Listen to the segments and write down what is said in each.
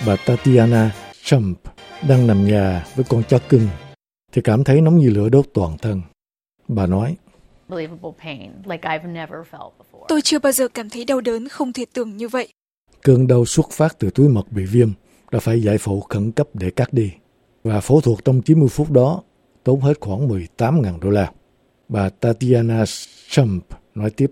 Bà Tatiana Trump đang nằm nhà với con chó cưng thì cảm thấy nóng như lửa đốt toàn thân. Bà nói, tôi chưa bao giờ cảm thấy đau đớn không thể tưởng như vậy. Cơn đau xuất phát từ túi mật bị viêm, đã phải giải phẫu khẩn cấp để cắt đi. Và phẫu thuật trong 90 phút đó tốn hết khoảng $18,000. Bà Tatiana Trump nói tiếp,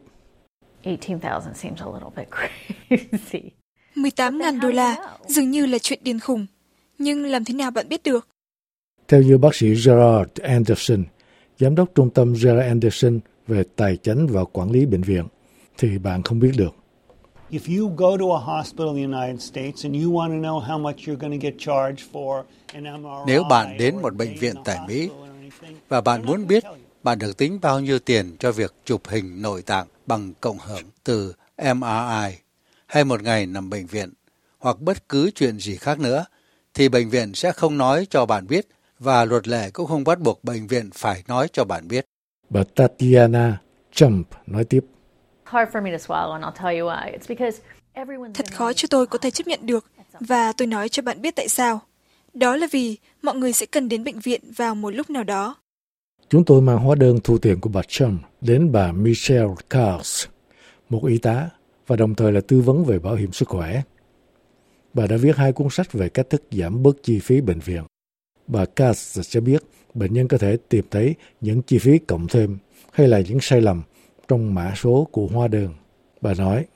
$18,000 dường như là chuyện điên khùng. Nhưng làm thế nào bạn biết được? Theo như bác sĩ Gerard Anderson, giám đốc trung tâm Gerard Anderson về tài chính và quản lý bệnh viện, thì bạn không biết được. Nếu bạn đến một bệnh viện tại Mỹ và bạn muốn biết bạn được tính bao nhiêu tiền cho việc chụp hình nội tạng bằng cộng hưởng từ MRI hay một ngày nằm bệnh viện hoặc bất cứ chuyện gì khác nữa, thì bệnh viện sẽ không nói cho bạn biết và luật lệ cũng không bắt buộc bệnh viện phải nói cho bạn biết. Bà Tatiana Trump nói tiếp, thật khó cho tôi có thể chấp nhận được, và tôi nói cho bạn biết tại sao. Đó là vì mọi người sẽ cần đến bệnh viện vào một lúc nào đó. Chúng tôi mang hóa đơn thu tiền của bà Trump đến bà Michelle Cars, một y tá, và đồng thời là tư vấn về bảo hiểm sức khỏe. Bà đã viết 2 cuốn sách về cách thức giảm bớt chi phí bệnh viện. Bà Cars cho biết bệnh nhân có thể tìm thấy những chi phí cộng thêm hay là những sai lầm trong mã số của hóa đơn. Bà nói,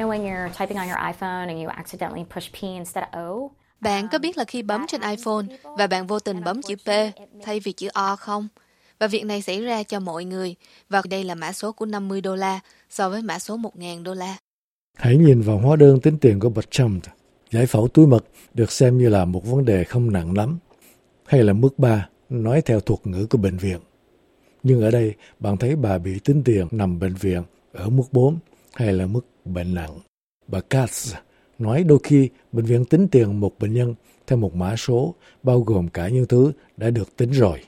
bạn có biết là khi bấm trên iPhone và bạn vô tình bấm chữ P thay vì chữ O không? Và việc này xảy ra cho mọi người. Và đây là mã số của $50 so với mã số $1,000. Hãy nhìn vào hóa đơn tính tiền của bà Trump. Giải phẫu túi mật được xem như là một vấn đề không nặng lắm, hay là mức 3, nói theo thuật ngữ của bệnh viện. Nhưng ở đây, bạn thấy bà bị tính tiền nằm bệnh viện ở mức 4 hay là mức bệnh nặng. Bà Katz nói đôi khi bệnh viện tính tiền một bệnh nhân theo một mã số bao gồm cả những thứ đã được tính rồi.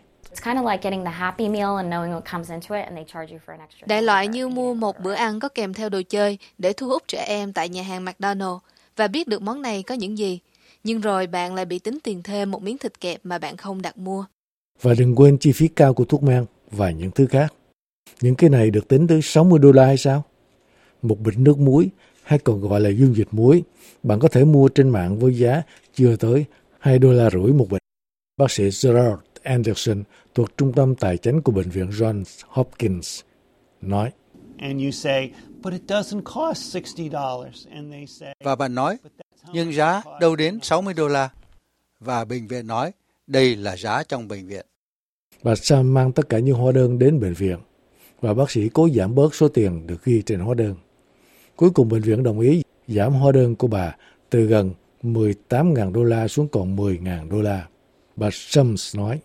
Đại loại như mua một bữa ăn có kèm theo đồ chơi để thu hút trẻ em tại nhà hàng McDonald's và biết được món này có những gì. Nhưng rồi bạn lại bị tính tiền thêm một miếng thịt kẹp mà bạn không đặt mua. Và đừng quên chi phí cao của thuốc men và những thứ khác. Những cái này được tính tới $60 hay sao? Một bịch nước muối, hay còn gọi là dung dịch muối, bạn có thể mua trên mạng với giá chưa tới $2.50 một bịch. Bác sĩ Gerard Anderson thuộc Trung tâm Tài chính của Bệnh viện Johns Hopkins nói, và bạn nói, nhưng giá đâu đến $60. Và bệnh viện nói, đây là giá trong bệnh viện. Bà Sam mang tất cả những hóa đơn đến bệnh viện và bác sĩ cố giảm bớt số tiền được ghi trên hóa đơn. Cuối cùng bệnh viện đồng ý giảm hóa đơn của bà từ gần $18,000 xuống còn $10,000. Bà Shums nói,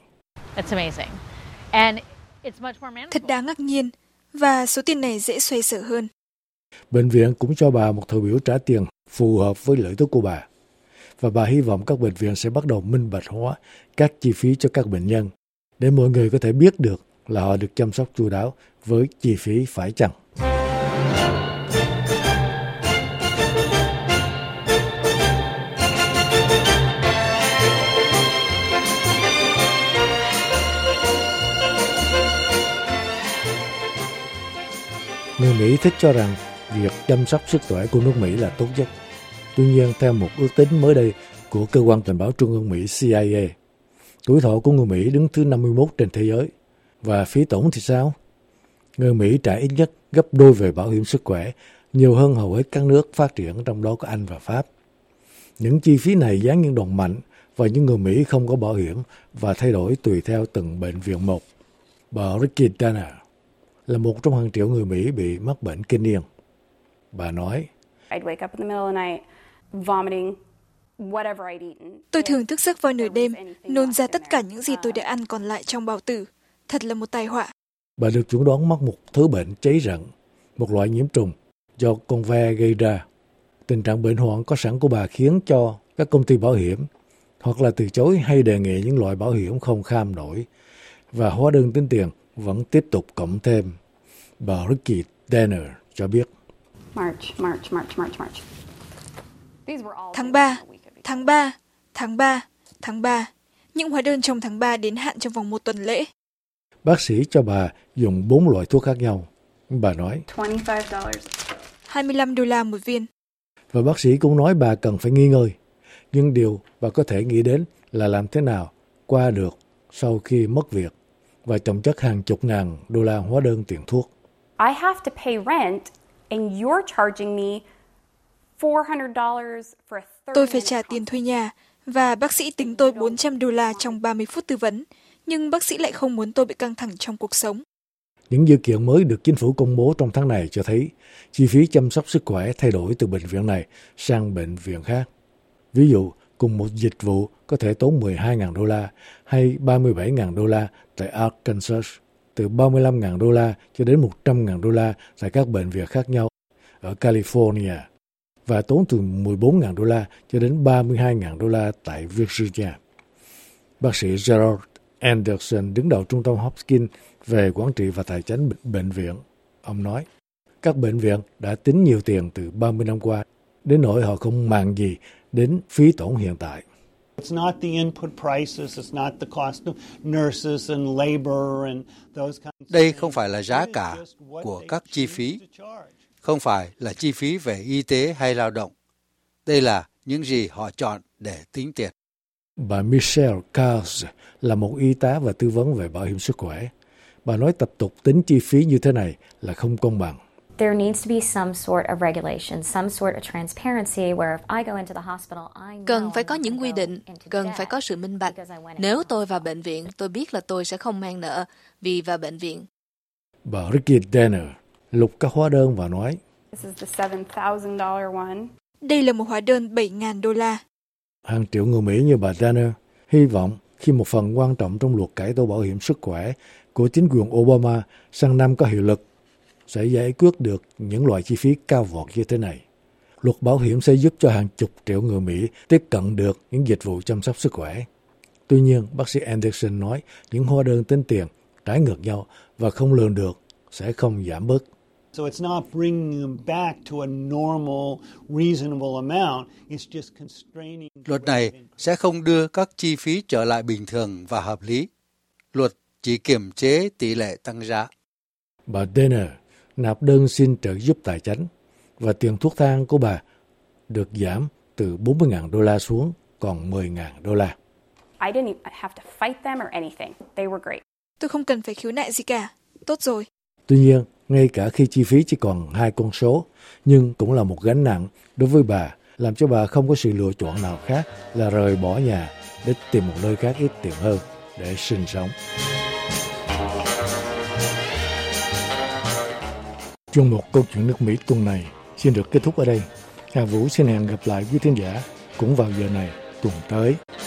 thật đáng ngạc nhiên, và số tiền này dễ xoay sở hơn. Bệnh viện cũng cho bà một thời biểu trả tiền phù hợp với lợi tức của bà. Và bà hy vọng các bệnh viện sẽ bắt đầu minh bạch hóa các chi phí cho các bệnh nhân, để mọi người có thể biết được là họ được chăm sóc chu đáo với chi phí phải chăng. Người Mỹ thích cho rằng việc chăm sóc sức khỏe của nước Mỹ là tốt nhất. Tuy nhiên, theo một ước tính mới đây của cơ quan tình báo trung ương Mỹ CIA, tuổi thọ của người Mỹ đứng thứ 51 trên thế giới. Và phí tổn thì sao? Người Mỹ trả ít nhất gấp đôi về bảo hiểm sức khỏe, nhiều hơn hầu hết các nước phát triển, trong đó có Anh và Pháp. Những chi phí này giáng những đòn mạnh vào những người Mỹ không có bảo hiểm và thay đổi tùy theo từng bệnh viện một. Bà Ricky Danner là một trong hàng triệu người Mỹ bị mắc bệnh kinh niên. Bà nói, tôi thường thức giấc vào nửa đêm, nôn ra tất cả những gì tôi đã ăn còn lại trong bao tử. Thật là một tai họa. Bà được chẩn đoán mắc một thứ bệnh cháy rận, một loại nhiễm trùng do con ve gây ra. Tình trạng bệnh hoạn có sẵn của bà khiến cho các công ty bảo hiểm hoặc là từ chối hay đề nghị những loại bảo hiểm không kham nổi, và hóa đơn tính tiền vẫn tiếp tục cộng thêm. Bà Ricky Danner cho biết. Tháng 3, Tháng 3, tháng 3, tháng 3. Những hóa đơn trong tháng 3 đến hạn trong vòng 1 tuần lễ. Bác sĩ cho bà dùng 4 loại thuốc khác nhau. Bà nói $25 một viên. Và bác sĩ cũng nói bà cần phải nghỉ ngơi. Nhưng điều bà có thể nghĩ đến là làm thế nào qua được sau khi mất việc và chồng chất hàng chục ngàn đô la hóa đơn tiền thuốc. I have to pay rent and you're charging me $400 for a 30 Tôi phải trả tiền thuê nhà và bác sĩ tính tôi $400 trong 30 phút tư vấn, nhưng bác sĩ lại không muốn tôi bị căng thẳng trong cuộc sống. Những dữ kiện mới được chính phủ công bố trong tháng này cho thấy chi phí chăm sóc sức khỏe thay đổi từ bệnh viện này sang bệnh viện khác. Ví dụ, cùng một dịch vụ có thể tốn 12.000 đô la hay 37.000 đô la tại Arkansas, từ 35.000 đô la cho đến 100.000 đô la tại các bệnh viện khác nhau ở California, và tốn từ 14.000 đô la cho đến 32.000 đô la tại Virginia. Bác sĩ Gerald Anderson, đứng đầu trung tâm Hopkins về quản trị và tài chính bệnh viện, ông nói, các bệnh viện đã tính nhiều tiền từ 30 năm qua, đến nỗi họ không màng gì đến phí tổn hiện tại. Đây không phải là giá cả của các chi phí, không phải là chi phí về y tế hay lao động. Đây là những gì họ chọn để tính tiền. Bà Michelle Cars là một y tá và tư vấn về bảo hiểm sức khỏe. Bà nói tập tục tính chi phí như thế này là không công bằng. There needs to be some sort of regulation, some sort of transparency where if I go into the hospital, I know Cần phải có những quy định, cần phải có sự minh bạch. Nếu tôi vào bệnh viện, tôi biết là tôi sẽ không mang nợ vì vào bệnh viện. Bà Ricky Danner lục các hóa đơn và nói, This is the $7,000 one. Đây là một hóa đơn $7,000. Hàng triệu người Mỹ như bà Danner hy vọng khi một phần quan trọng trong luật cải tổ bảo hiểm sức khỏe của chính quyền Obama sang năm có hiệu lực, sẽ giải quyết được những loại chi phí cao vọt như thế này. Luật bảo hiểm sẽ giúp cho hàng chục triệu người Mỹ tiếp cận được những dịch vụ chăm sóc sức khỏe. Tuy nhiên, bác sĩ Anderson nói những hóa đơn tính tiền trái ngược nhau và không lường được sẽ không giảm bớt. So it's not bringing them back to a normal, reasonable amount. It's just constraining. Luật này sẽ không đưa các chi phí trở lại bình thường và hợp lý. Luật chỉ kiềm chế tỷ lệ tăng giá. Bà Danner nộp đơn xin trợ giúp tài chính và tiền thuốc thang của được giảm từ 40.000 đô la xuống còn 10.000 đô la. I didn't have to fight them or anything. They were great. Tôi không cần phải khiếu nại gì cả. Tốt rồi. Tuy nhiên, ngay cả khi chi phí chỉ còn 2 con số, nhưng cũng là một gánh nặng đối với bà, làm cho bà không có sự lựa chọn nào khác là rời bỏ nhà để tìm một nơi khác ít tiền hơn để sinh sống. Chuyên mục Câu chuyện nước Mỹ tuần này xin được kết thúc ở đây. Hà Vũ xin hẹn gặp lại quý thính giả cũng vào giờ này tuần tới.